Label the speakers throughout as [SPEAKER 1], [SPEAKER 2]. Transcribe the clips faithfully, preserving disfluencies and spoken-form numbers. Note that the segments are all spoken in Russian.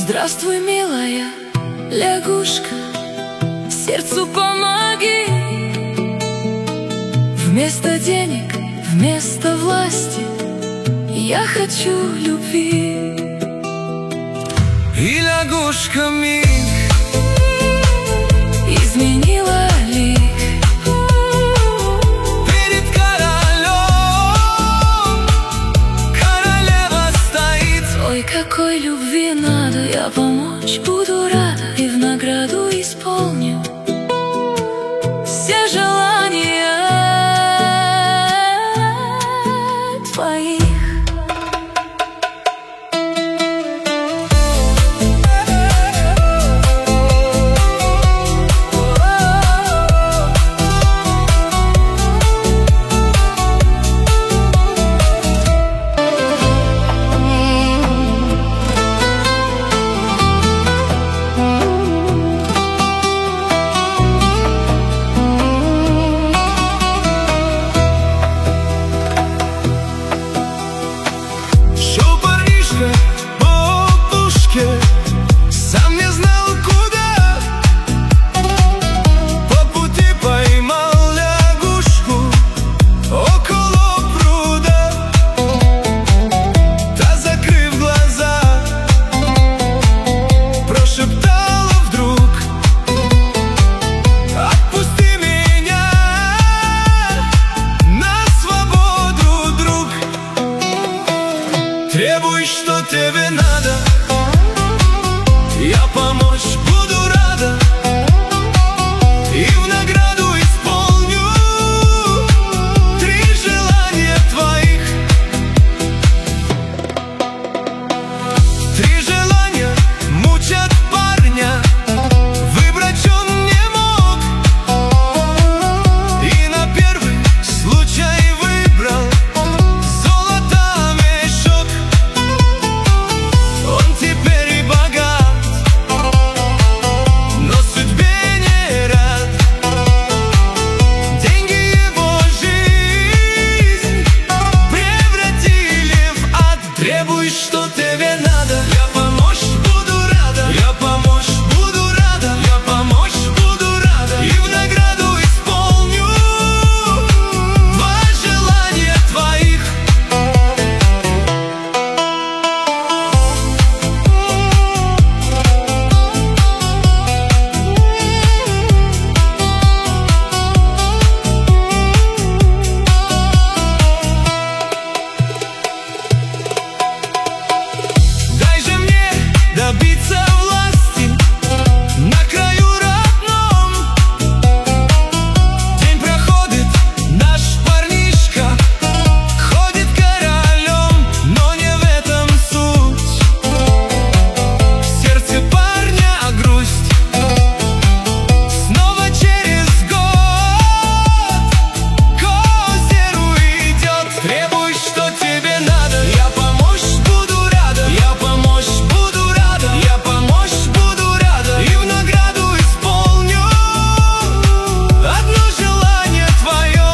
[SPEAKER 1] Здравствуй, милая лягушка, сердцу помоги. Вместо денег, вместо власти я хочу любви.
[SPEAKER 2] И лягушка миг
[SPEAKER 1] изменила лик.
[SPEAKER 2] Перед королем королева стоит.
[SPEAKER 1] Ой, какой любви надо, я помочь буду рада, и в награду исполню все желания твоих.
[SPEAKER 2] Сам не знал куда, по пути поймал лягушку около пруда. Та, закрыв глаза, прошептала вдруг: отпусти меня на свободу, друг. Требуй, что тебе надо, я помочь буду рада, и в награду исполню три желания твоих. Три желания мучат парня, выбрать он не мог, и на первый случай выбрал золото мешок. Он теперь и богат, что тебе надо, я помочь буду рада, я помочь буду рада, я помочь буду рада, и в награду исполню два желания твоих. Добиться власти на краю родном. День проходит, наш парнишка ходит королем, но не в этом суть. В сердце парня грусть. Снова через год к озеру идет. Требуй, что тебе надо, я помочь буду рада, я помочь буду. Я помочь буду рада, и в награду исполню одно желание твое.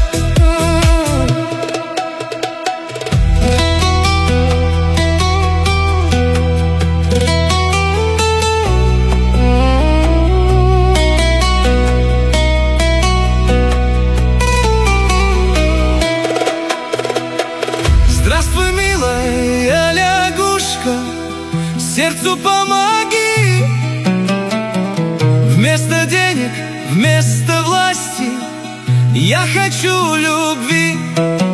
[SPEAKER 2] Здравствуй, милая лягушка, сердцу помоги. Вместо денег, вместо власти я хочу любви.